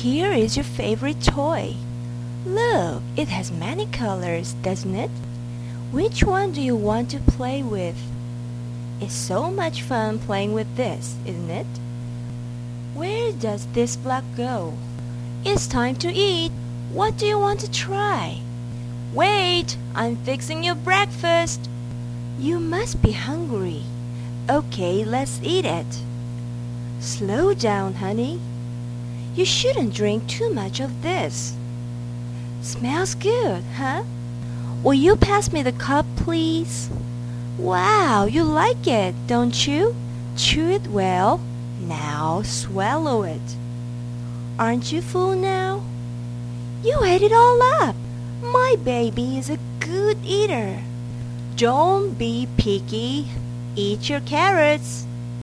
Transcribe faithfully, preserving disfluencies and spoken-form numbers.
Here is your favorite toy. Look, it has many colors, doesn't it? Which one do you want to play with? It's so much fun playing with this, isn't it? Where does this block go? It's time to eat. What do you want to try? Wait, I'm fixing your breakfast. You must be hungry. Okay, let's eat it. Slow down, honey. You shouldn't drink too much of this. Smells good, huh? Will you pass me the cup, please? Wow, you like it, don't you? Chew it well. Now swallow it. Aren't you full now? You ate it all up. My baby is a good eater. Don't be picky. Eat your carrots.